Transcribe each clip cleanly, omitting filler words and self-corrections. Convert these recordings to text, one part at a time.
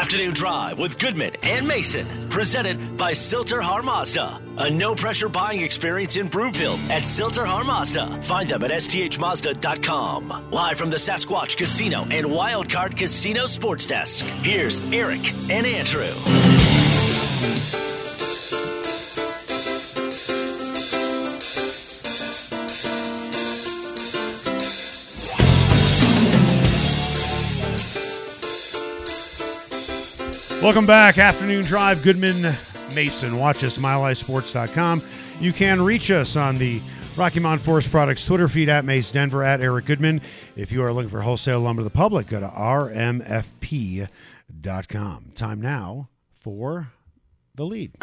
Afternoon Drive with Goodman and Mason, presented by Silter-Har Mazda. A no-pressure buying experience in Broomfield at Silter-Har Mazda. Find them at sthmazda.com. Live from the Sasquatch Casino and Wildcard Casino Sports Desk, here's Eric and Andrew. Welcome back. Afternoon Drive, Goodman, Mason. Watch us, MileHighSports.com. You can reach us on the Rocky Mountain Forest Products Twitter feed at Mace Denver, at Eric Goodman. If you are looking for wholesale lumber to the public, go to rmfp.com. Time now for The Lead.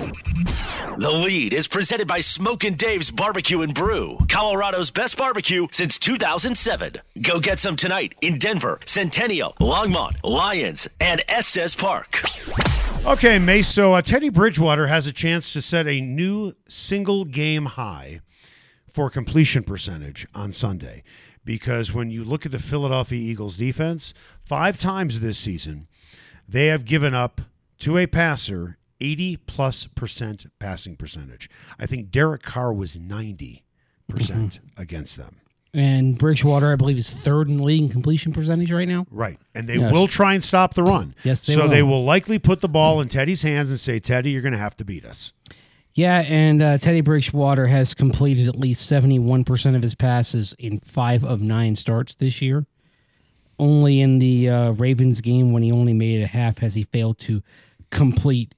The Lead is presented by Smokin' Dave's Barbecue and Brew, Colorado's best barbecue since 2007. Go get some tonight in Denver, Centennial, Longmont, Lyons, and Estes Park. Okay, Mace, so Teddy Bridgewater has a chance to set a new single-game high for completion percentage on Sunday, because when you look at the Philadelphia Eagles defense, 5 times this season, they have given up to a passer 80+% passing percentage. I think Derek Carr was 90% against them. And Bridgewater, I believe, is third in the league in completion percentage right now. Right. And they will try and stop the run. Yes, they will. will. So they will likely put the ball in Teddy's hands and say, Teddy, you're going to have to beat us. Yeah, and Teddy Bridgewater has completed at least 71% of his passes in 5 of 9 starts this year. Only in the Ravens game, when he only made it a half, has he failed to complete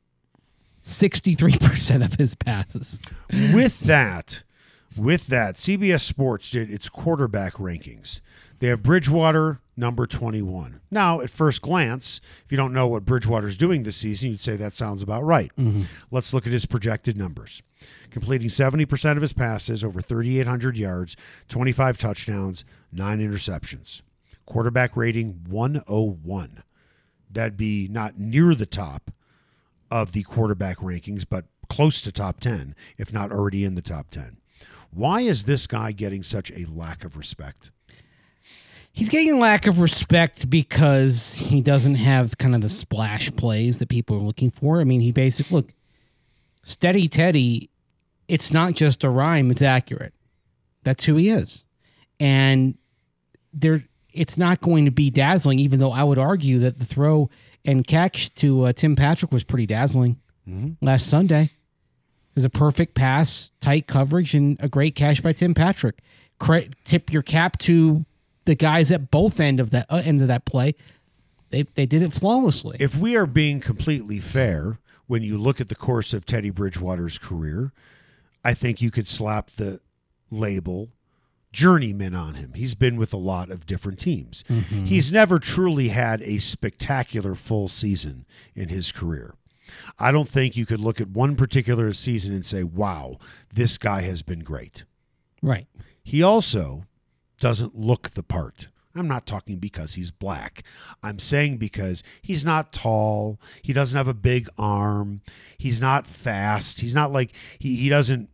63% of his passes. With that, CBS Sports did its quarterback rankings. They have Bridgewater number 21. Now, at first glance, if you don't know what Bridgewater's doing this season, you'd say that sounds about right. Let's look at his projected numbers. Completing 70% of his passes, over 3,800 yards, 25 touchdowns, 9 interceptions. Quarterback rating 101. That'd be not near the top of the quarterback rankings, but close to top 10, if not already in the top 10. Why is this guy getting such a lack of respect? He's getting a lack of respect because he doesn't have kind of the splash plays that people are looking for. I mean, he basically, look, Steady Teddy, it's not just a rhyme, it's accurate. That's who he is. And it's not going to be dazzling, even though I would argue that the throw and catch to Tim Patrick was pretty dazzling last Sunday. It was a perfect pass, tight coverage, and a great catch by Tim Patrick. Tip your cap to the guys at both ends of that play. They did it flawlessly. If we are being completely fair, when you look at the course of Teddy Bridgewater's career, I think you could slap the label journeyman on him. He's been with a lot of different teams. He's never truly had a spectacular full season in his career. I don't think you could look at one particular season and say, wow, this guy has been great. Right. He also doesn't look the part. I'm not talking because he's black. I'm saying because he's not tall. He doesn't have a big arm. He's not fast. He's not like he doesn't,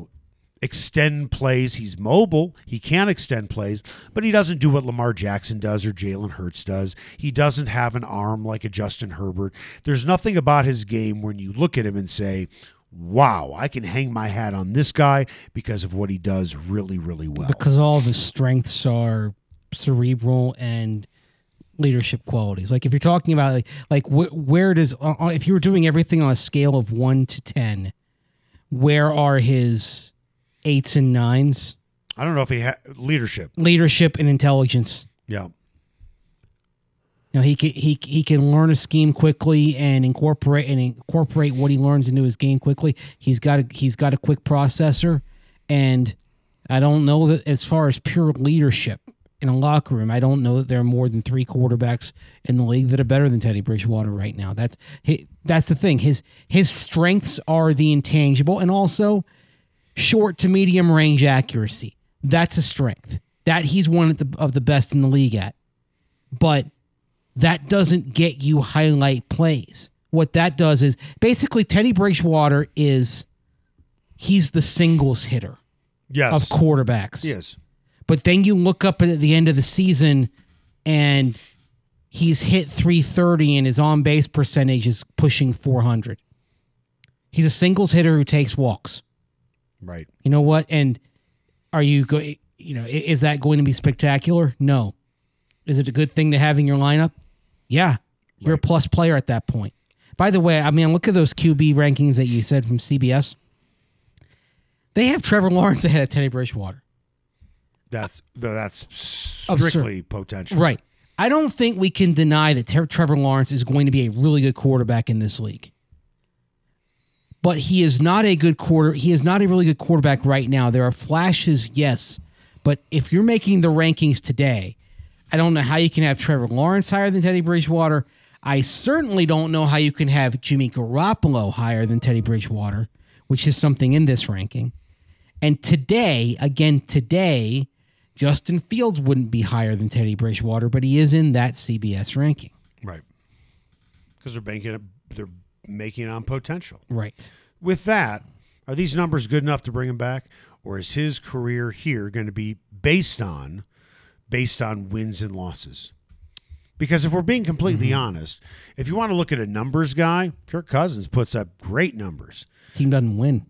extend plays. He's mobile. He can extend plays, but he doesn't do what Lamar Jackson does or Jalen Hurts does. He doesn't have an arm like a Justin Herbert. There's nothing about his game when you look at him and say, wow, I can hang my hat on this guy because of what he does really, really well. Because all of his strengths are cerebral and leadership qualities. Like if you're talking about where does, if you were doing everything on a scale of 1 to 10, where are his 8s and 9s? I don't know if he had leadership and intelligence. Yeah. He can learn a scheme quickly and incorporate what he learns into his game quickly. He's got a quick processor, and I don't know that as far as pure leadership in a locker room, I don't know that there are more than 3 quarterbacks in the league that are better than Teddy Bridgewater right now. That's the thing. His strengths are the intangible, and also short to medium range accuracy. That's a strength that he's one of the best in the league at. But that doesn't get you highlight plays. What that does is basically Teddy Bridgewater he's the singles hitter of quarterbacks. Yes. But then you look up at the end of the season and he's hit 330 and his on-base percentage is pushing 400. He's a singles hitter who takes walks. Right. You know what? And are you going? Is that going to be spectacular? No. Is it a good thing to have in your lineup? Yeah. You're a plus player at that point. By the way, I mean, look at those QB rankings that you said from CBS. They have Trevor Lawrence ahead of Teddy Bridgewater. That's strictly potential. Right. I don't think we can deny that Trevor Lawrence is going to be a really good quarterback in this league. But he is not a really good quarterback right now. There are flashes, yes. But if you're making the rankings today, I don't know how you can have Trevor Lawrence higher than Teddy Bridgewater. I certainly don't know how you can have Jimmy Garoppolo higher than Teddy Bridgewater, which is something in this ranking. And today, Justin Fields wouldn't be higher than Teddy Bridgewater, but he is in that CBS ranking. Right. Because they're making it on potential. Right. With that, are these numbers good enough to bring him back? Or is his career here going to be based on wins and losses? Because if we're being completely honest, if you want to look at a numbers guy, Kirk Cousins puts up great numbers. Team doesn't win.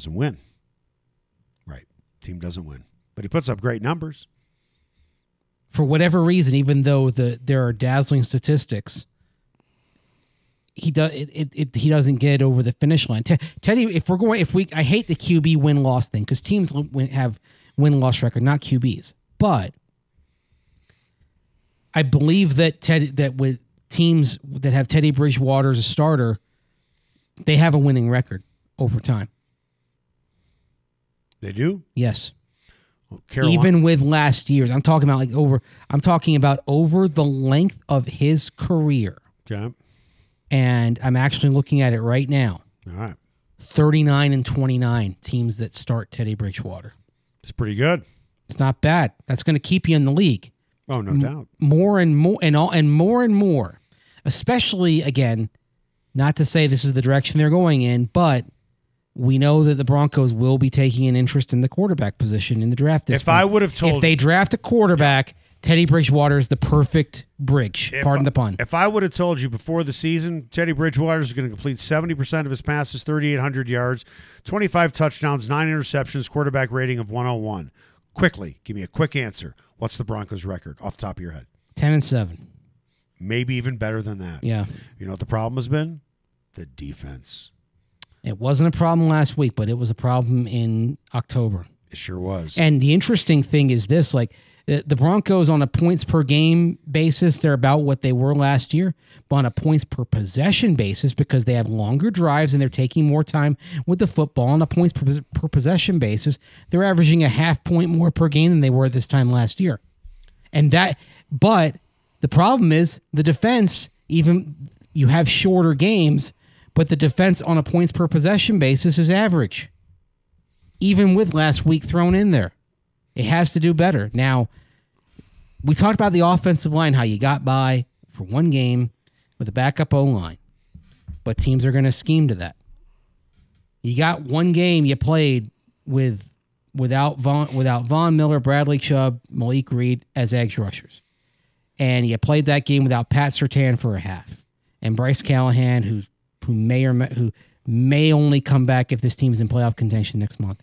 Right. Team doesn't win. But he puts up great numbers. For whatever reason, even though there are dazzling statistics, he doesn't get over the finish line. Teddy, I hate the QB win-loss thing because teams have win-loss record, not QBs. But I believe that with teams that have Teddy Bridgewater as a starter, they have a winning record over time. They do? Yes. Well, Carolina. Even with last year's. I'm talking about over the length of his career. Okay. And I'm actually looking at it right now. All right. 39-29 teams that start Teddy Bridgewater. It's pretty good. It's not bad. That's going to keep you in the league. Oh, no doubt. More and more. Especially, again, not to say this is the direction they're going in, but we know that the Broncos will be taking an interest in the quarterback position in the draft this If I would have told if they draft a quarterback, Teddy Bridgewater is the perfect bridge. Pardon the pun. If I would have told you before the season, Teddy Bridgewater is going to complete 70% of his passes, 3,800 yards, 25 touchdowns, 9 interceptions, quarterback rating of 101. Quickly, give me a quick answer. What's the Broncos' record off the top of your head? 10-7. Maybe even better than that. Yeah. You know what the problem has been? The defense. It wasn't a problem last week, but it was a problem in October. It sure was. And the interesting thing is this, like the Broncos on a points per game basis, they're about what they were last year, but on a points per possession basis, because they have longer drives and they're taking more time with the football on a points per possession basis, they're averaging a half point more per game than they were at this time last year. But the problem is the defense, even you have shorter games, but the defense on a points per possession basis is average. Even with last week thrown in there. It has to do better. Now, we talked about the offensive line, how you got by for one game with a backup O-line. But teams are going to scheme to that. You got one game you played without Von Miller, Bradley Chubb, Malik Reed as edge rushers. And you played that game without Pat Surtain for a half. And Bryce Callahan, who may only come back if this team's in playoff contention next month.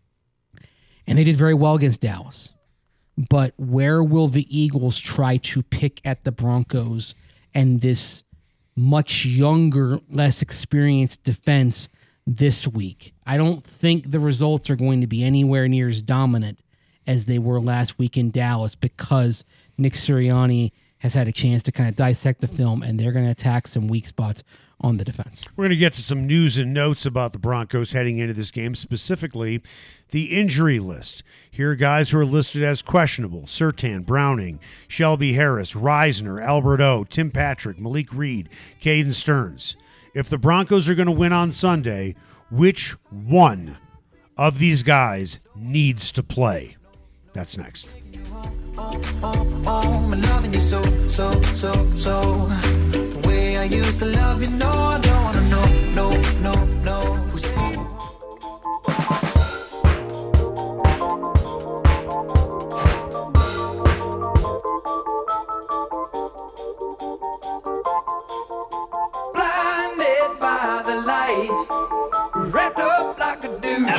And they did very well against Dallas. But where will the Eagles try to pick at the Broncos and this much younger, less experienced defense this week? I don't think the results are going to be anywhere near as dominant as they were last week in Dallas because Nick Sirianni has had a chance to kind of dissect the film, and they're going to attack some weak spots on the defense. We're going to get to some news and notes about the Broncos heading into this game, specifically the injury list. Here are guys who are listed as questionable: Surtain, Browning, Shelby Harris, Reisner, Albert O, Tim Patrick, Malik Reed, Caden Stearns. If the Broncos are going to win on Sunday, which one of these guys needs to play? That's next. I'm loving you so. The way I used to love you, no, I don't wanna know.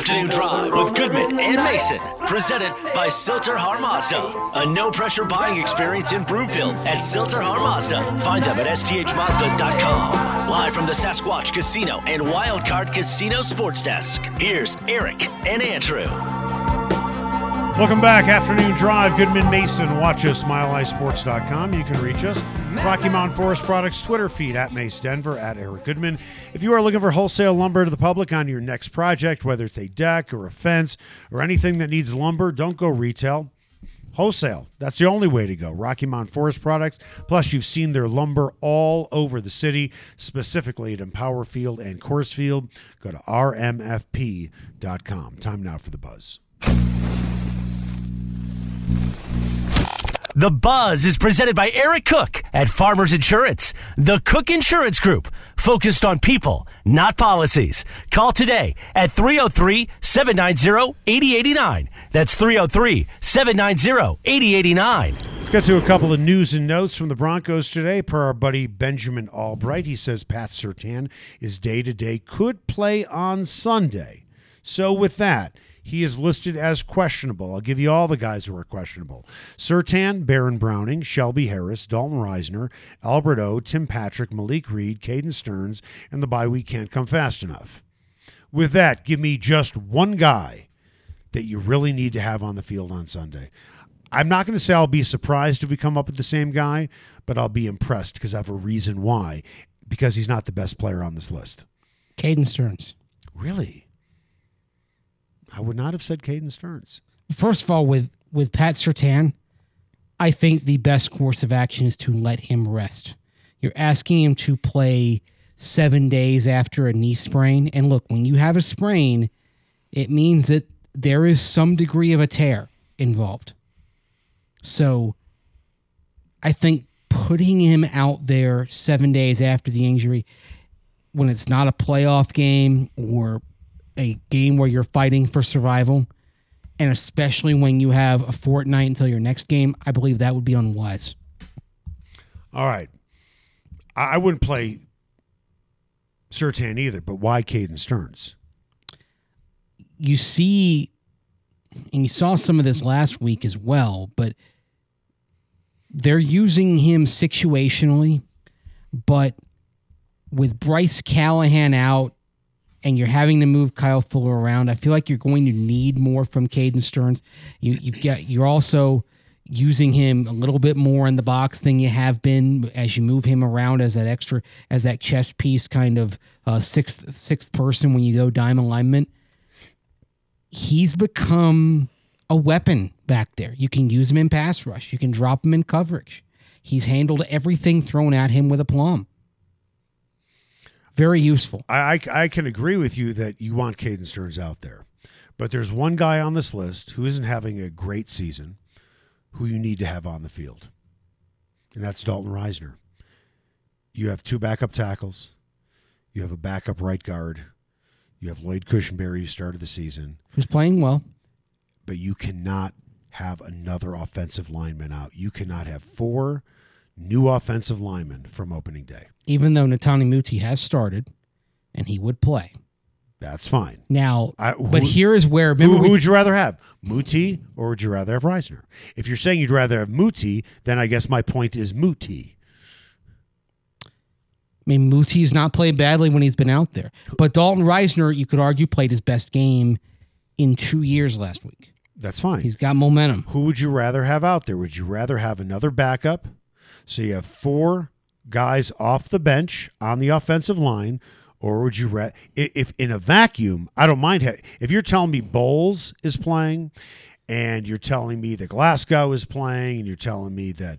Afternoon Drive with Goodman and Mason, presented by Silter Har Mazda. A no-pressure buying experience in Broomfield at Silter Har Mazda. Find them at sthmazda.com. Live from the Sasquatch Casino and Wildcard Casino Sports Desk, here's Eric and Andrew. Welcome back. Afternoon Drive. Goodman Mason. Watch us, milehighsports.com. You can reach us. Rocky Mountain Forest Products Twitter feed at Mace Denver, at Eric Goodman. If you are looking for wholesale lumber to the public on your next project, whether it's a deck or a fence or anything that needs lumber, don't go retail. Wholesale. That's the only way to go. Rocky Mountain Forest Products. Plus, you've seen their lumber all over the city, specifically at Empower Field and Coors Field. Go to rmfp.com. Time now for the buzz. The Buzz is presented by Eric Cook at Farmers Insurance. The Cook Insurance Group, focused on people, not policies. Call today at 303-790-8089. That's 303-790-8089. Let's get to a couple of news and notes from the Broncos today. Per our buddy Benjamin Albright, he says Pat Surtain is day-to-day, could play on Sunday. So with that, he is listed as questionable. I'll give you all the guys who are questionable. Surtain, Baron Browning, Shelby Harris, Dalton Reisner, Albert O, Tim Patrick, Malik Reed, Caden Stearns, and the bye week can't come fast enough. With that, give me just one guy that you really need to have on the field on Sunday. I'm not going to say I'll be surprised if we come up with the same guy, but I'll be impressed because I have a reason why. Because he's not the best player on this list. Caden Stearns. Really? I would not have said Caden Stearns. First of all, with Pat Surtain, I think the best course of action is to let him rest. You're asking him to play 7 days after a knee sprain. And look, when you have a sprain, it means that there is some degree of a tear involved. So I think putting him out there 7 days after the injury, when it's not a playoff game or a game where you're fighting for survival, and especially when you have a fortnight until your next game, I believe that would be unwise. All right. I wouldn't play Surtain either, but why Caden Stearns? You see, and you saw some of this last week as well, but they're using him situationally, but with Bryce Callahan out, and you're having to move Kyle Fuller around, I feel like you're going to need more from Caden Stearns. You're also using him a little bit more in the box than you have been as you move him around as that chess piece kind of sixth person when you go dime alignment. He's become a weapon back there. You can use him in pass rush. You can drop him in coverage. He's handled everything thrown at him with aplomb. Very useful. I can agree with you that you want Caden Stearns out there. But there's one guy on this list who isn't having a great season who you need to have on the field. And that's Dalton Reisner. You have two backup tackles. You have a backup right guard. You have Lloyd Cushenberry who started the season. Who's playing well. But you cannot have another offensive lineman out. You cannot have four new offensive linemen from opening day. Even though Netani Muti has started and he would play. That's fine. Now, but here is where... Who would you rather have, Muti or would you rather have Reisner? If you're saying you'd rather have Muti, then I guess my point is Muti. I mean, Muti's not played badly when he's been out there. But Dalton Reisner, you could argue, played his best game in 2 years last week. That's fine. He's got momentum. Who would you rather have out there? Would you rather have another backup? So you have four guys off the bench on the offensive line, or would you if in a vacuum, I don't mind. If you're telling me Bowles is playing and you're telling me that Glasgow is playing and you're telling me that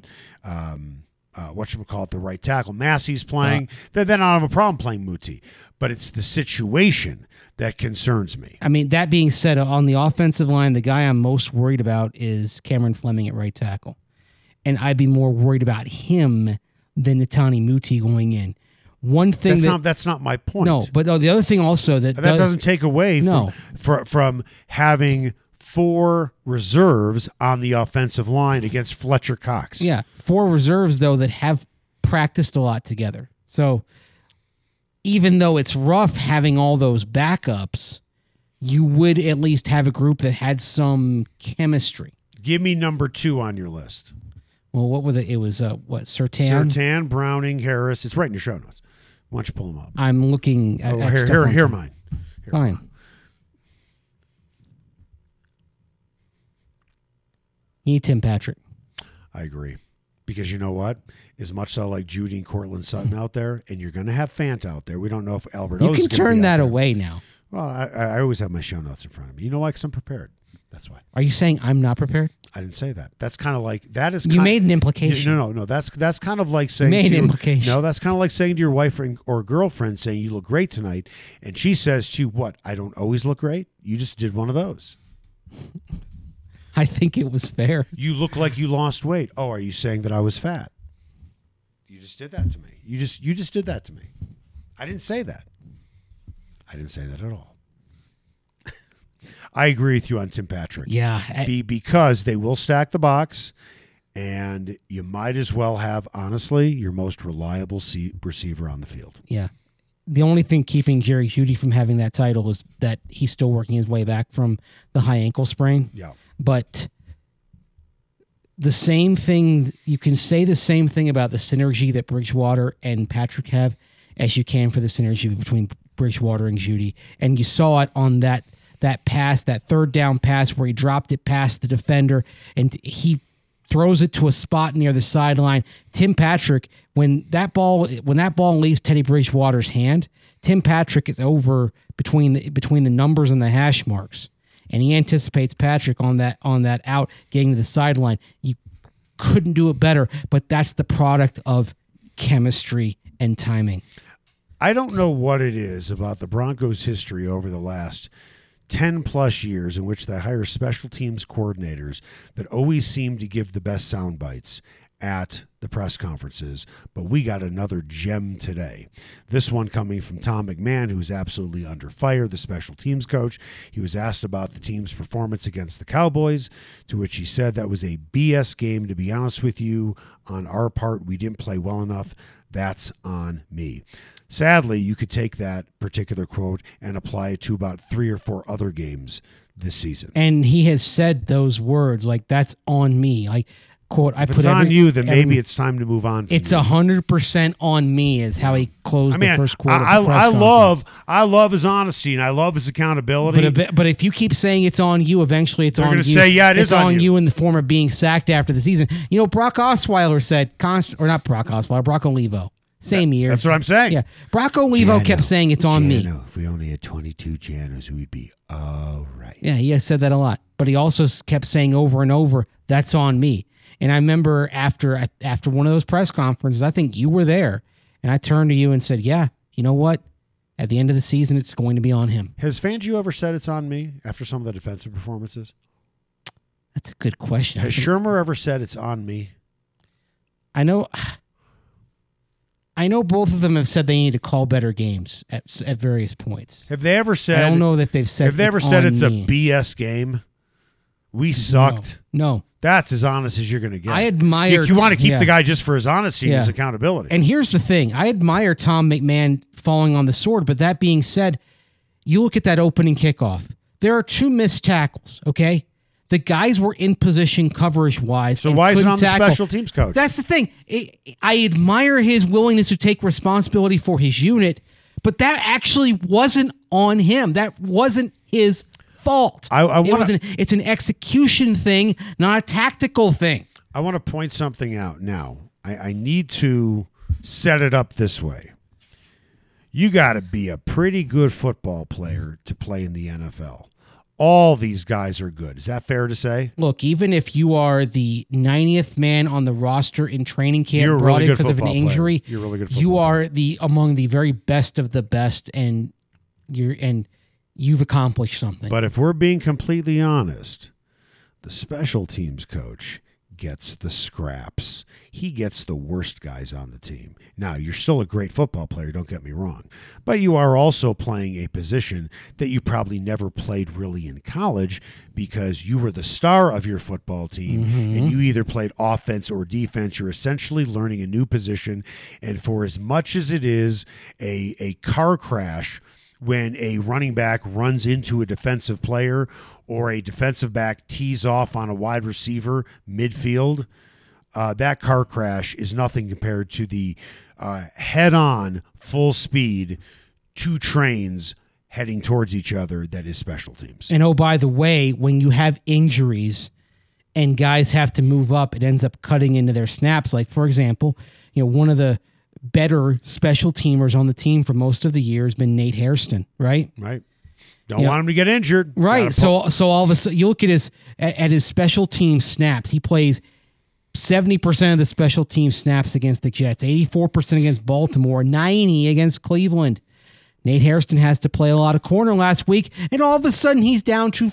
the right tackle, Massey's playing, then I don't have a problem playing Muti. But it's the situation that concerns me. I mean, that being said, on the offensive line, the guy I'm most worried about is Cameron Fleming at right tackle. And I'd be more worried about him than Netani Muti going in. One thing that's not my point. No, but the other thing also that doesn't take away from having four reserves on the offensive line against Fletcher Cox. Yeah, four reserves though that have practiced a lot together. So even though it's rough having all those backups, you would at least have a group that had some chemistry. Give me number 2 on your list. Well, what were it was Surtain? Surtain, Browning, Harris. It's right in your show notes. Why don't you pull them up? I'm looking at stuff Here on- mine. Here. Fine. You need Tim Patrick. I agree. Because you know what? As much as I like Judy and Cortland Sutton out there, and you're going to have Fant out there. We don't know if Albert You O's can is gonna turn be out that there. away now. Well, I always have my show notes in front of me. You know why? Because I'm prepared. That's why. Are you saying I'm not prepared? I didn't say that. That's kind of like that is. You made an implication. No. That's kind of like saying made to an your- implication. No, that's kind of like saying to your wife or girlfriend, saying you look great tonight, and she says to you, "What? I don't always look great. You just did one of those. I think it was fair. You look like you lost weight. Oh, are you saying that I was fat? You just did that to me. You just did that to me. I didn't say that. I didn't say that at all. I agree with you on Tim Patrick. Yeah. Because they will stack the box, and you might as well have, honestly, your most reliable receiver on the field. Yeah. The only thing keeping Jerry Jeudy from having that title is that he's still working his way back from the high ankle sprain. Yeah. But the same thing, you can say the same thing about the synergy that Bridgewater and Patrick have as you can for the synergy between Bridgewater and Jeudy. And you saw it on that pass, that third down pass where he dropped it past the defender and he throws it to a spot near the sideline. Tim Patrick, when that ball leaves Teddy Bridgewater's hand, Tim Patrick is over between the numbers and the hash marks, and he anticipates Patrick on that out getting to the sideline. You couldn't do it better, but that's the product of chemistry and timing. I don't know what it is about the Broncos' history over the last 10-plus years in which they hire special teams coordinators that always seem to give the best sound bites at the press conferences, but we got another gem today. This one coming from Tom McMahon, who's absolutely under fire, the special teams coach. He was asked about the team's performance against the Cowboys, to which he said that was a BS game, to be honest with you. On our part, we didn't play well enough. That's on me. Sadly, you could take that particular quote and apply it to about 3 or 4 other games this season. And he has said those words, like, that's on me. Like, quote, If it's on you, then maybe it's time to move on. It's 100% on me is how he closed the first quarter. I love his honesty and I love his accountability. But if you keep saying it's on you, eventually it's on you. They're going to say, yeah, it's on you in the form of being sacked after the season. You know, Brock Osweiler said, Brock Olivo. Same year. That's what I'm saying. Yeah. Brock Olivo kept saying it's on me. If we only had 22 Janos, we'd be all right. Yeah, he has said that a lot. But he also kept saying over and over, that's on me. And I remember after one of those press conferences, I think you were there, and I turned to you and said, yeah, you know what? At the end of the season, it's going to be on him. Has Fangio ever said it's on me after some of the defensive performances? That's a good question. Has Shermer ever said it's on me? I know both of them have said they need to call better games at various points. Have they ever said? I don't know if they've said. Have they ever said it's a BS game? We sucked. No. That's as honest as you're going to get. I admire. If you want to keep the guy just for his honesty and his accountability. And here's the thing: I admire Tom McMahon falling on the sword. But that being said, you look at that opening kickoff. There are 2 missed tackles. Okay. The guys were in position coverage-wise. So why is it on the special teams coach? That's the thing. I admire his willingness to take responsibility for his unit, but that actually wasn't on him. That wasn't his fault. It's an execution thing, not a tactical thing. I want to point something out now. I need to set it up this way. You got to be a pretty good football player to play in the NFL. All these guys are good. Is that fair to say? Look, even if you are the 90th man on the roster in training camp, you're brought really in because of an injury, you're really good. You are among the very best of the best, and you've accomplished something. But if we're being completely honest, the special teams coach gets the scraps. He gets the worst guys on the team. Now, you're still a great football player, don't get me wrong, but you are also playing a position that you probably never played really in college because you were the star of your football team, and you either played offense or defense. You're essentially learning a new position, and for as much as it is a car crash when a running back runs into a defensive player or a defensive back tees off on a wide receiver midfield. That car crash is nothing compared to the head-on, full speed, two trains heading towards each other that is special teams. And oh, by the way, when you have injuries and guys have to move up, it ends up cutting into their snaps. Like, for example, one of the better special teamers on the team for most of the year has been Nate Hairston, right? Right. Don't want him to get injured. Right. So all of a sudden, you look at his special team snaps. He plays 70% of the special team snaps against the Jets, 84% against Baltimore, 90% against Cleveland. Nate Hairston has to play a lot of corner last week, and all of a sudden he's down to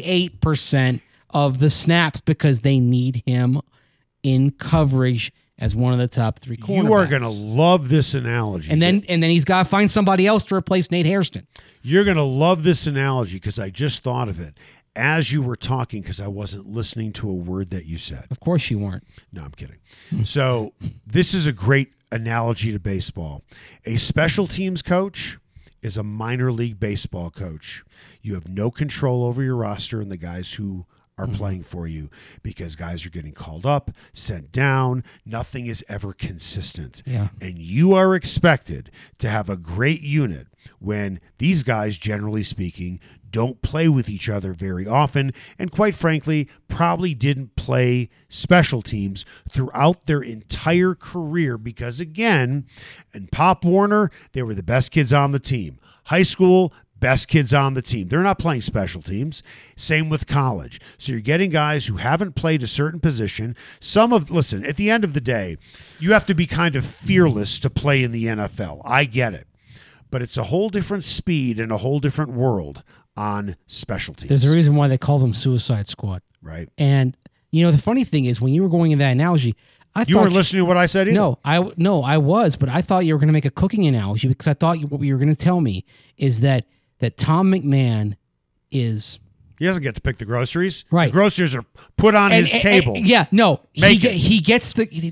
48% of the snaps because they need him in coverage as one of the top three cornerbacks. You are going to love this analogy. And then he's got to find somebody else to replace Nate Hairston. You're going to love this analogy because I just thought of it as you were talking because I wasn't listening to a word that you said. Of course you weren't. No, I'm kidding. So this is a great analogy to baseball. A special teams coach is a minor league baseball coach. You have no control over your roster and the guys who are playing for you because guys are getting called up, sent down. Nothing is ever consistent. Yeah. And you are expected to have a great unit when these guys, generally speaking, don't play with each other very often and, quite frankly, probably didn't play special teams throughout their entire career because, again, in Pop Warner, they were the best kids on the team. High school, best kids on the team. They're not playing special teams. Same with college. So you're getting guys who haven't played a certain position. Listen, at the end of the day, you have to be kind of fearless to play in the NFL. I get it. But it's a whole different speed and a whole different world on special teams. There's a reason why they call them Suicide Squad. Right. And, the funny thing is when you were going in that analogy, You weren't listening to what I said either? No, I was, but I thought you were going to make a cooking analogy because I thought what you were going to tell me is that Tom McMahon is... He doesn't get to pick the groceries. Right. The groceries are put on his table. He gets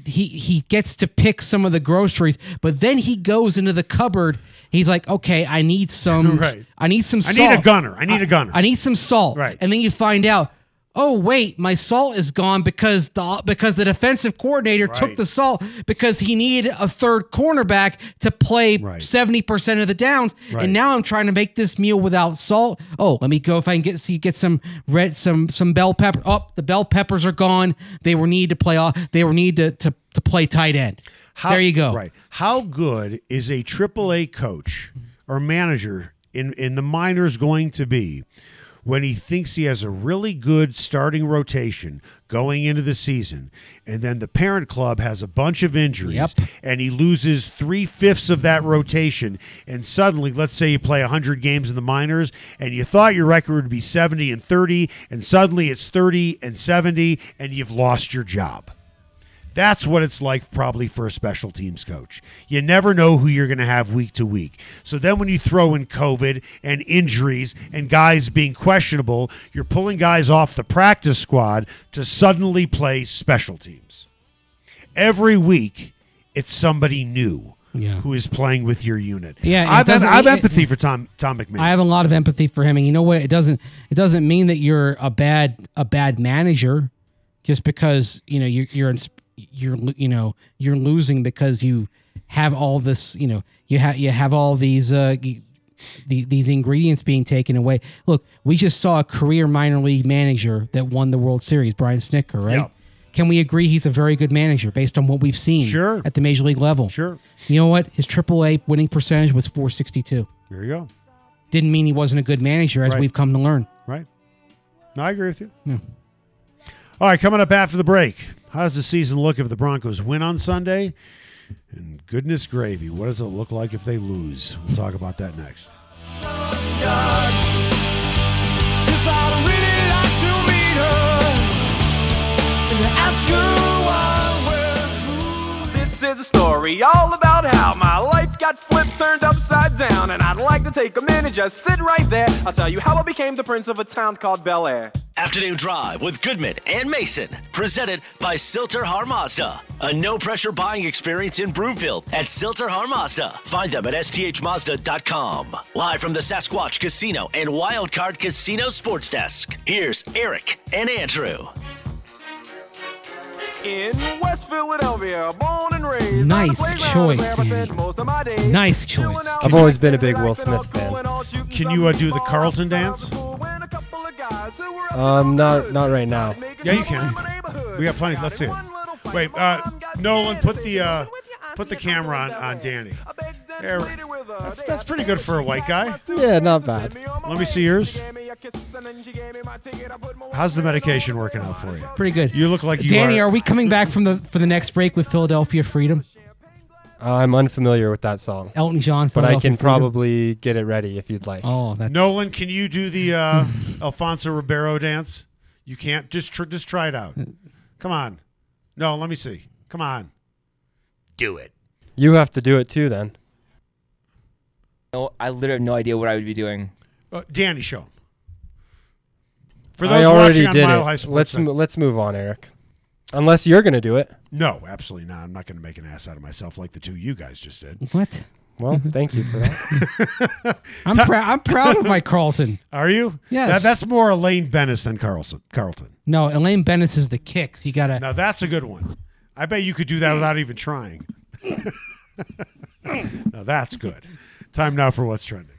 to pick some of the groceries, but then he goes into the cupboard. He's like, okay, I need some. Right. I need some salt. I need a gunner. I need some salt. Right. And then you find out, oh wait, my salt is gone because the defensive coordinator took the salt because he needed a third cornerback to play 70% of the downs. Right. And now I'm trying to make this meal without salt. Oh, let me go if I can get some some bell pepper. Oh, the bell peppers are gone. They were needed to play off. They were needed to play tight end. There you go. Right. How good is a AAA coach or manager in the minors going to be when he thinks he has a really good starting rotation going into the season, and then the parent club has a bunch of injuries, and he loses 3/5 of that rotation, and suddenly, let's say you play 100 games in the minors, and you thought your record would be 70-30, and suddenly it's 30-70, and you've lost your job. That's what it's like probably for a special teams coach. You never know who you're going to have week to week. So then when you throw in COVID and injuries and guys being questionable, you're pulling guys off the practice squad to suddenly play special teams. Every week, it's somebody new who is playing with your unit. Yeah, I have empathy for Tom McMahon. I have a lot of empathy for him, and you know what? It doesn't mean that you're a bad manager just because you're losing because you have all this, you have all these these ingredients being taken away. Look, we just saw a career minor league manager that won the World Series, Brian Snitker, right? Yep. Can we agree he's a very good manager based on what we've seen at the major league level? Sure. You know what? His AAA winning percentage was .462. There you go. Didn't mean he wasn't a good manager, as we've come to learn. Right. No, I agree with you. Yeah. All right, coming up after the break. How does the season look if the Broncos win on Sunday? And goodness gravy, what does it look like if they lose? We'll talk about that next. This is a story all about how my life got got flipped, turned upside down, and I'd like to take a minute, just sit right there. I'll tell you how I became the prince of a town called Bel Air. Afternoon Drive with Goodman and Mason, presented by Silter Har Mazda. A no-pressure buying experience in Broomfield at Silter Har Mazda. Find them at sthmazda.com. Live from the Sasquatch Casino and Wildcard Casino Sports Desk, here's Eric and Andrew. In West Philadelphia, born and raised. Nice on the playground choice, where I spent Danny. most of my days. Nice choice. I've always been a big Will Smith fan. Can you do the Carlton dance? Not right now. Yeah, you can. We got plenty. Let's see it. Wait, Nolan, put the camera on Danny. There. That's pretty good for a white guy. Yeah, not bad. Let me see yours. How's the medication working out for you? Pretty good. You look like you Danny, are we coming back for the next break with Philadelphia Freedom? I'm unfamiliar with that song, Elton John. but I Philadelphia can Freedom? probably get it ready if you'd like. Oh, that's Nolan, can you do the Alfonso Ribeiro dance? You can't. Just try it out. Come on. No, let me see. Come on. Do it. You have to do it too, then. No, I literally have no idea what I would be doing. Danny, show him. For I those already watching on did Mile High it. Sports, Let's move on, Eric. Unless you're gonna do it. no, absolutely not. I'm not going to make an ass out of myself like the two you guys just did. what? Well, thank you for that. I'm proud of my Carlton. Are you? Yes. That's more Elaine Bennis than Carlton. No, Elaine Bennis is the kicks. You gotta. Now that's a good one. I bet you could do that without even trying. Now that's good. Time now for What's Trending.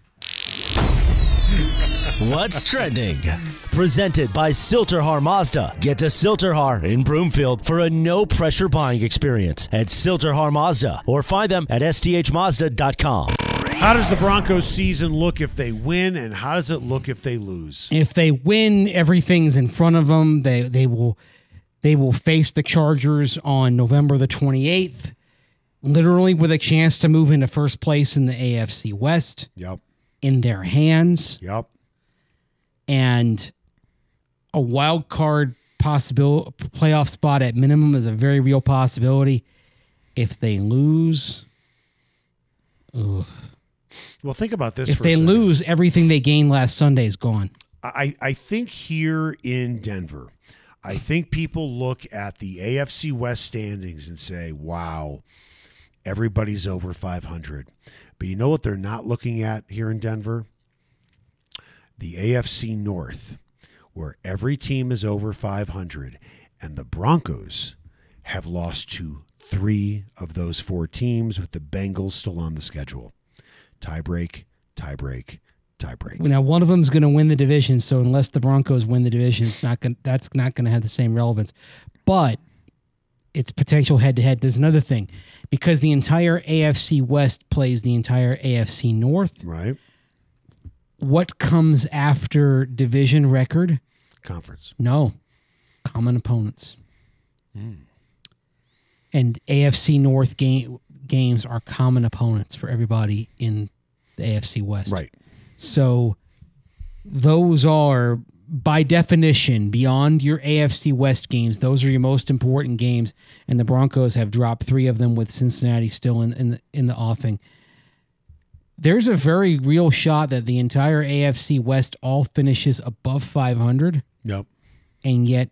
What's Trending? Presented by Silter Har Mazda. Get to Silter Har in Broomfield for a no-pressure buying experience at Silter Har Mazda, or find them at sthmazda.com. How does the Broncos season look if they win, and how does it look if they lose? If they win, everything's in front of them. They will face the Chargers on November the 28th, literally with a chance to move into first place in the AFC West Yep. in their hands, Yep. and a wild card playoff spot at minimum is a very real possibility. If they lose, Well, think about this. if for they a second. lose, everything they gained last Sunday is gone. I think here in Denver, I think people look at the AFC West standings and say, wow, everybody's over 500. But you know what they're not looking at here in Denver? The AFC North, where every team is over 500, and the Broncos have lost to 3 of those 4 teams, with the Bengals still on the schedule. Tie break, tie break, tie break. Now, one of them is going to win the division, so unless the Broncos win the division, that's not going to have the same relevance. But it's potential head-to-head. There's another thing. Because the entire AFC West plays the entire AFC North, Right? what comes after division record? Conference. No. Common opponents. And AFC North games are common opponents for everybody in the AFC West. Right. So those are, by definition, beyond your AFC West games, those are your most important games, and the Broncos have dropped 3 of them with Cincinnati still in the offing. There's a very real shot that the entire AFC West all finishes above 500, Yep. and yet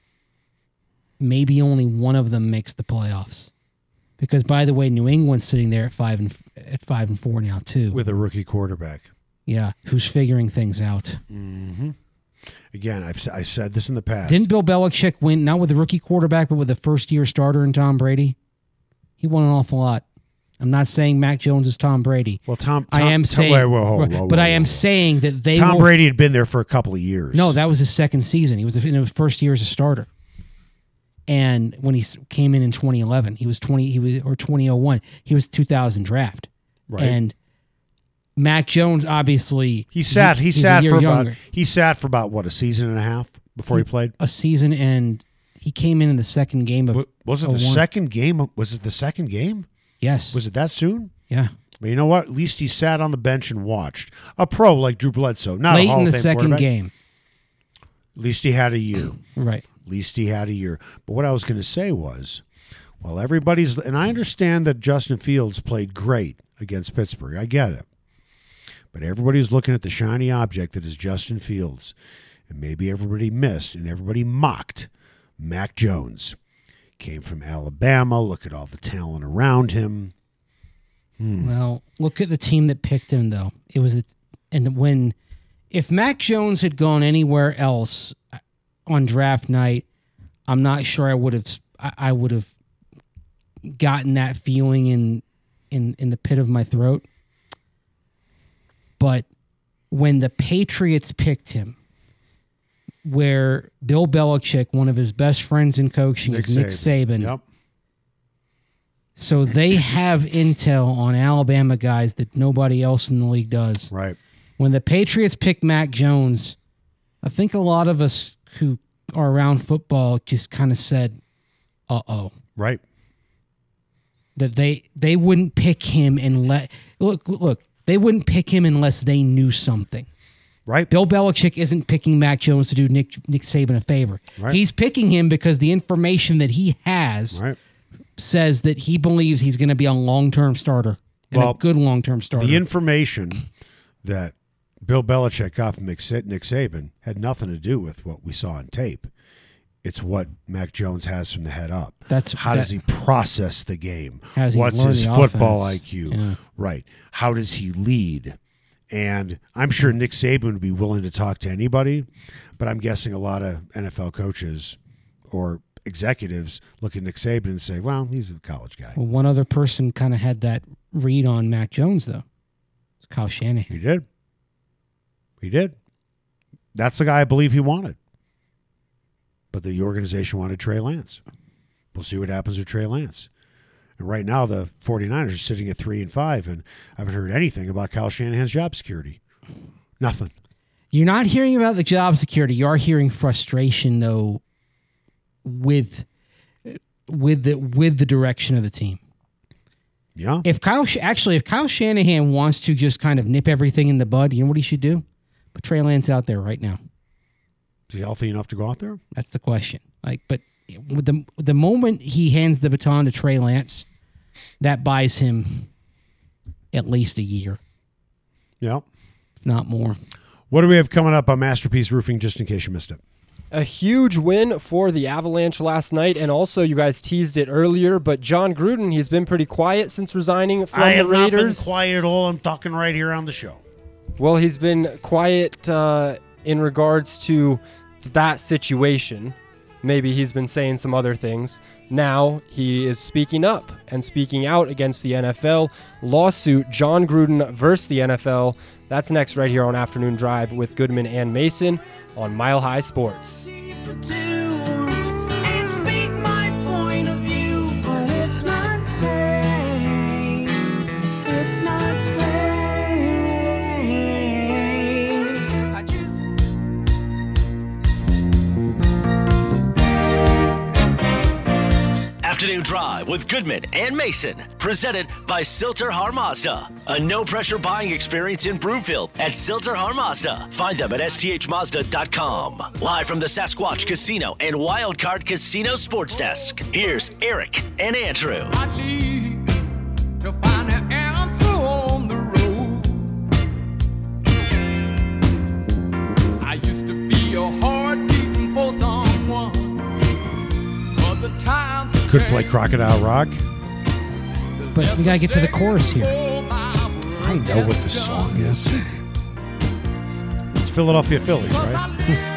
maybe only one of them makes the playoffs. Because, by the way, New England's sitting there at 5-4 now too. With a rookie quarterback. Yeah, who's figuring things out. Again, I've said this in the past. Didn't Bill Belichick win, not with a rookie quarterback, but with a first-year starter in Tom Brady? He won an awful lot. I'm not saying Mac Jones is Tom Brady. Well, Tom I am saying, whoa, I am saying that they Tom will, Brady had been there for a couple of years. No, that was his second season. He was in his first year as a starter. And when he came in 2011, or 2001, he was 2000 draft. Right. And Mac Jones, obviously, he sat he's a year younger. for about what, a season and a half before he played. A season, and he came in the second game of. Was it the 01. second game? Was it the second game? Yes. Was it that soon? Yeah. But you know what? At least he sat on the bench and watched. A pro like Drew Bledsoe, not Late a Hall in of the Fame second quarterback. game. At least he had a year. Right. At least he had a year. But what I was going to say was, well, everybody's, and I understand that Justin Fields played great against Pittsburgh. I get it. But everybody's looking at the shiny object that is Justin Fields. And maybe everybody missed and everybody mocked Mac Jones. Came from Alabama. Look at all the talent around him. Well, look at the team that picked him, though. It was, if Mac Jones had gone anywhere else on draft night, I'm not sure I would have gotten that feeling in the pit of my throat. But when the Patriots picked him, where Bill Belichick, one of his best friends in coaching, is Nick Saban. Yep. So they have intel on Alabama guys that nobody else in the league does. Right. When the Patriots picked Mac Jones, I think a lot of us who are around football just kind of said, uh-oh. Right. That they wouldn't pick him and look, they wouldn't pick him unless they knew something. Right. Bill Belichick isn't picking Mac Jones to do Nick Saban a favor. Right. He's picking him because the information that he has says that he believes he's going to be a long-term starter and a good long-term starter. The information that Bill Belichick got from Nick Saban had nothing to do with what we saw on tape. It's what Mac Jones has from the head up. How does he process the game? What's his football IQ? Yeah. Right. How does he lead? And I'm sure Nick Saban would be willing to talk to anybody, but I'm guessing a lot of NFL coaches or executives look at Nick Saban and say, well, he's a college guy. Well, one other person kind of had that read on Mac Jones, though. It's Kyle Shanahan. He did. That's the guy I believe he wanted. But the organization wanted Trey Lance. We'll see what happens with Trey Lance. And right now, the 49ers are sitting at 3-5, and I haven't heard anything about Kyle Shanahan's job security. Nothing. You're not hearing about the job security. You are hearing frustration, though, with the direction of the team. Yeah. If Kyle Shanahan wants to just kind of nip everything in the bud, you know what he should do? Put Trey Lance out there right now. Is he healthy enough to go out there? That's the question. But with the moment he hands the baton to Trey Lance, that buys him at least a year. Yeah. If not more. What do we have coming up on Masterpiece Roofing, just in case you missed it? A huge win for the Avalanche last night, and also you guys teased it earlier, but John Gruden, he's been pretty quiet since resigning from the Raiders. I have not been quiet at all. I'm talking right here on the show. Well, he's been quiet in regards to that situation. Maybe he's been saying some other things. Now he is speaking up and speaking out against the NFL lawsuit, John Gruden versus the NFL. That's next right here on Afternoon Drive with Goodman and Mason on Mile High Sports. Afternoon Drive with Goodman and Mason, presented by Silter-Har Mazda. A no-pressure buying experience in Broomfield at Silter-Har Mazda. Find them at sthmazda.com. Live from the Sasquatch Casino and Wildcard Casino Sports Desk, here's Eric and Andrew. I need to find an answer on the road. I used to be a heart beating for someone, but the times could play Crocodile Rock. But we got to get to the chorus here. I know what the song is. It's Philadelphia Phillies, right?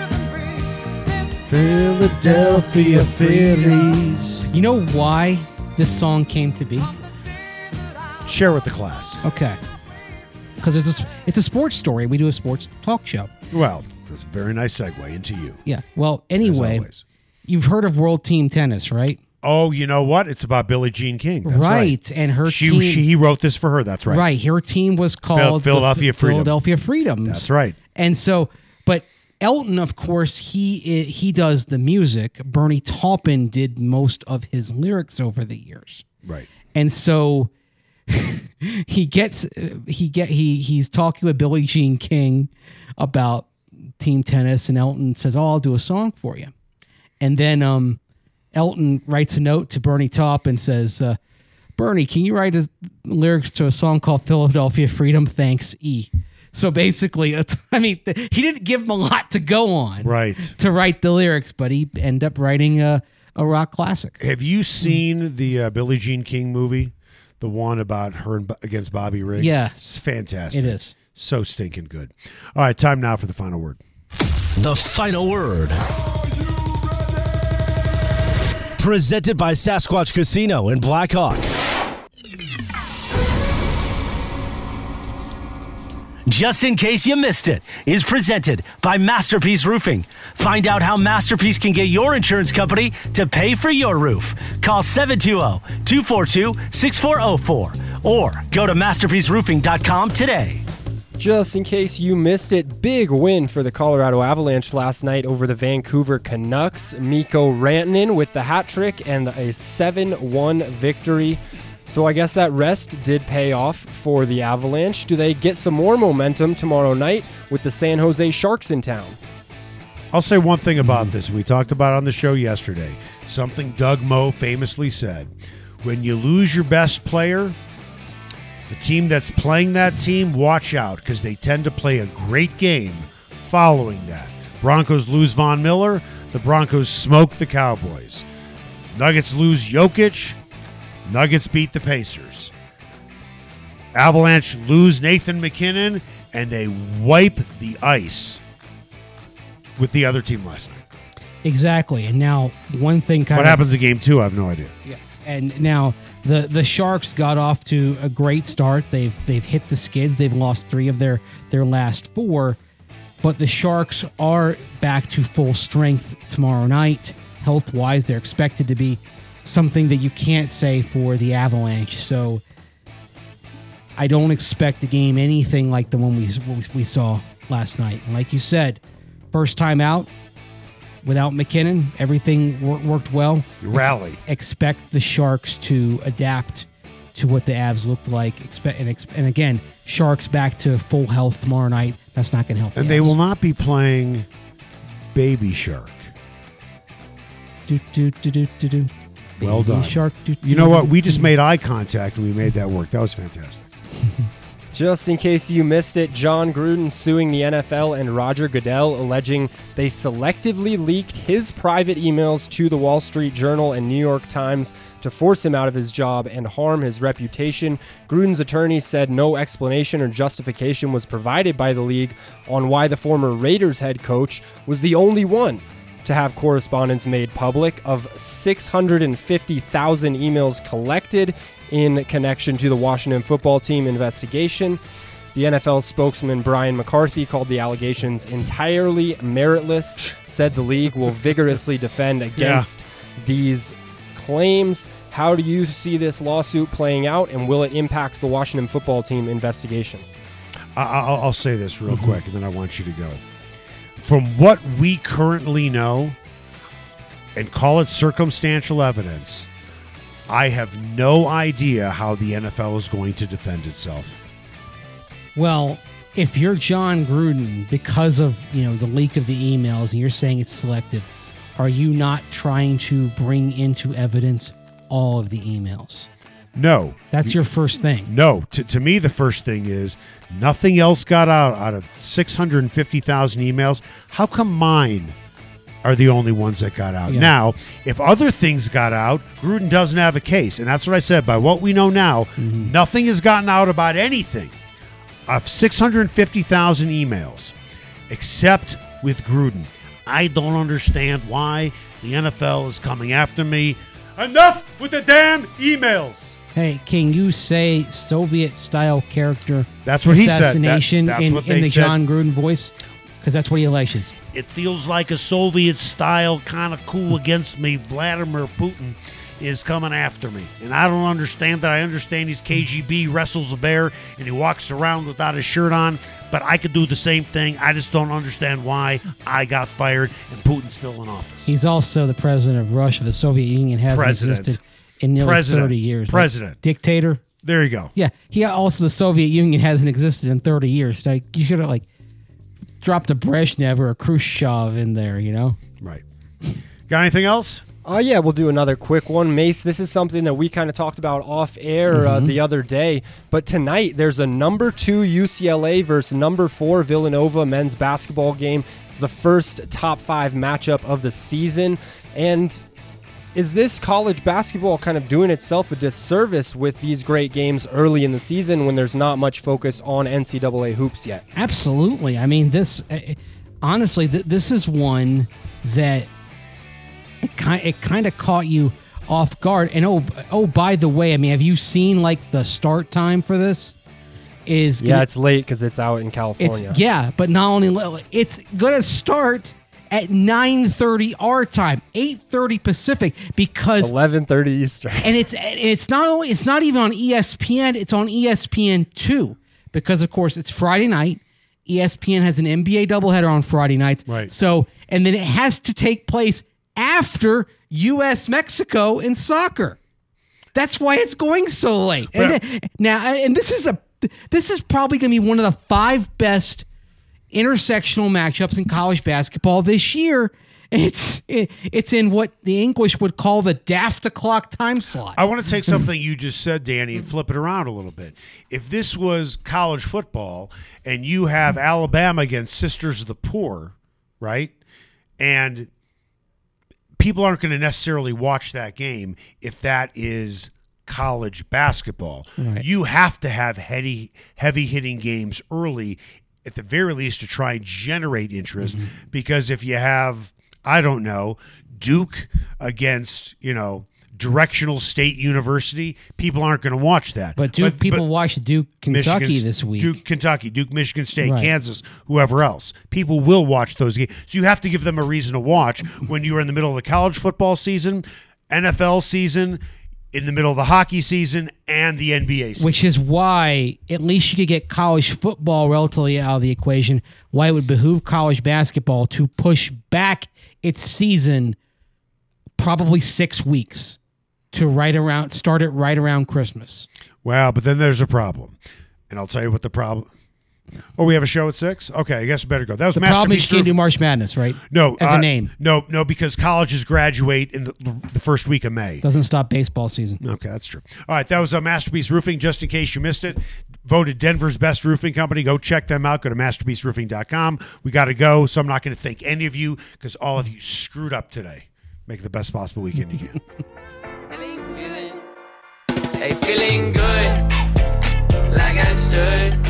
Philadelphia Phillies. You know why this song came to be? Share with the class. Okay. Because it's a sports story. We do a sports talk show. Well, that's a very nice segue into you. Yeah. Well, anyway, you've heard of World Team Tennis, right? Oh, you know what? It's about Billie Jean King. That's right. And her team. He wrote this for her. That's right. Right. Her team was called Philadelphia Freedom. Philadelphia Freedoms. That's right. And so, but Elton, of course, he does the music. Bernie Taupin did most of his lyrics over the years. Right. And so he's talking with Billie Jean King about team tennis, and Elton says, "Oh, I'll do a song for you." And then Elton writes a note to Bernie Taupin and says, Bernie, can you write lyrics to a song called Philadelphia Freedom? Thanks, E. So basically, he didn't give him a lot to go on Right. to write the lyrics, but he ended up writing a rock classic. Have you seen the Billie Jean King movie? The one about her against Bobby Riggs? Yes. It's fantastic. It is. So stinking good. All right, time now for the final word. The final word. Presented by Sasquatch Casino in Black Hawk. Just in case you missed it, is presented by Masterpiece Roofing. Find out how Masterpiece can get your insurance company to pay for your roof. Call 720-242-6404 or go to masterpieceroofing.com today. Just in case you missed it, big win for the Colorado Avalanche last night over the Vancouver Canucks. Mikko Rantanen with the hat trick and a 7-1 victory. So I guess that rest did pay off for the Avalanche. Do they get some more momentum tomorrow night with the San Jose Sharks in town? I'll say one thing about this. We talked about it on the show yesterday. Something Doug Moe famously said. When you lose your best player, the team that's playing that team, watch out, because they tend to play a great game following that. Broncos lose Von Miller. The Broncos smoke the Cowboys. Nuggets lose Jokic. Nuggets beat the Pacers. Avalanche lose Nathan McKinnon, and they wipe the ice with the other team last night. Exactly. And now one thing What happens in game 2, I have no idea. Yeah. And now the Sharks got off to a great start. They've hit the skids. They've lost 3 of their last 4. But the Sharks are back to full strength tomorrow night. Health-wise, they're expected to be something that you can't say for the Avalanche. So I don't expect a game anything like the one we saw last night. And like you said, first time out without McKinnon, everything worked well. You rally. Expect the Sharks to adapt to what the Avs looked like. And again, Sharks back to full health tomorrow night. That's not going to help. And they will not be playing Baby Shark. Well done. Shark. You know what? We just made eye contact and we made that work. That was fantastic. Just in case you missed it, John Gruden suing the NFL and Roger Goodell, alleging they selectively leaked his private emails to the Wall Street Journal and New York Times to force him out of his job and harm his reputation. Gruden's attorney said no explanation or justification was provided by the league on why the former Raiders head coach was the only one to have correspondence made public. Of 650,000 emails collected in connection to the Washington football team investigation, the NFL spokesman Brian McCarthy called the allegations entirely meritless, said the league will vigorously defend against these claims. How do you see this lawsuit playing out, and will it impact the Washington football team investigation? I'll say this real quick, and then I want you to go. From what we currently know, and call it circumstantial evidence, I have no idea how the NFL is going to defend itself. Well, if you're John Gruden, because of the leak of the emails, and you're saying it's selective, are you not trying to bring into evidence all of the emails? No. That's your first thing. No. To me, the first thing is nothing else got out of 650,000 emails. How come mine are the only ones that got out? Yeah. Now, if other things got out, Gruden doesn't have a case. And that's what I said. By what we know now, nothing has gotten out about anything of 650,000 emails except with Gruden. I don't understand why the NFL is coming after me. Enough with the damn emails. Hey, can you say Soviet-style character That's what he said. assassination That's in what they the said. John Gruden voice? Because that's what he alleges. It feels like a Soviet-style kind of coup against me. Vladimir Putin is coming after me. And I don't understand that. I understand he's KGB, wrestles a bear, and he walks around without his shirt on. But I could do the same thing. I just don't understand why I got fired and Putin's still in office. He's also the president of Russia. The Soviet Union hasn't existed in nearly 30 years. President. Dictator. There you go. Yeah. The Soviet Union hasn't existed in 30 years. Like, you should have dropped a Brezhnev or a Khrushchev in there, Right. Got anything else? Yeah, we'll do another quick one. Mace, this is something that we kind of talked about off air the other day. But tonight, there's a number 2 UCLA versus number 4 Villanova men's basketball game. It's the first top 5 matchup of the season. And is this college basketball kind of doing itself a disservice with these great games early in the season when there's not much focus on NCAA hoops yet? Absolutely. I mean, this honestly, this is one that it kind of caught you off guard. And oh, by the way, I mean, have you seen like the start time for this? It's late because it's out in California. But not only it's gonna start at 9:30 our time, 8:30 Pacific, because 11:30 Eastern. And it's not even on ESPN. It's on ESPN2 because of course it's Friday night. ESPN has an NBA doubleheader on Friday nights. Right. So and then it has to take place after U.S. Mexico in soccer. That's why it's going so late. Well, and this is probably going to be one of the 5 best intersectional matchups in college basketball this year. It's in what the English would call the daft o'clock time slot. I want to take something you just said, Danny, and flip it around a little bit. If this was college football and you have Alabama against Sisters of the Poor, right? And people aren't going to necessarily watch that game if that is college basketball. Right. You have to have heavy hitting games early, at the very least, to try and generate interest. Because if you have, I don't know, Duke against, Directional State University, people aren't going to watch that. But people watch Duke, Kentucky this week. Duke, Kentucky, Duke, Michigan State, Right. Kansas, whoever else. People will watch those games. So you have to give them a reason to watch when you're in the middle of the college football season, NFL season, in the middle of the hockey season, and the NBA season. Which is why at least you could get college football relatively out of the equation, why it would behoove college basketball to push back its season probably 6 weeks to start it right around Christmas. Well, but then there's a problem. And I'll tell you what the problem. Oh, we have a show at 6? Okay, I guess I better go. That was The problem is Masterpiece you can't do March Madness, right? No. As a name. No, because colleges graduate in the first week of May. Doesn't stop baseball season. Okay, that's true. All right, that was Masterpiece Roofing, just in case you missed it. Voted Denver's best roofing company. Go check them out. Go to masterpieceroofing.com. We got to go, so I'm not going to thank any of you because all of you screwed up today. Make it the best possible weekend you can. Feeling good, like I should.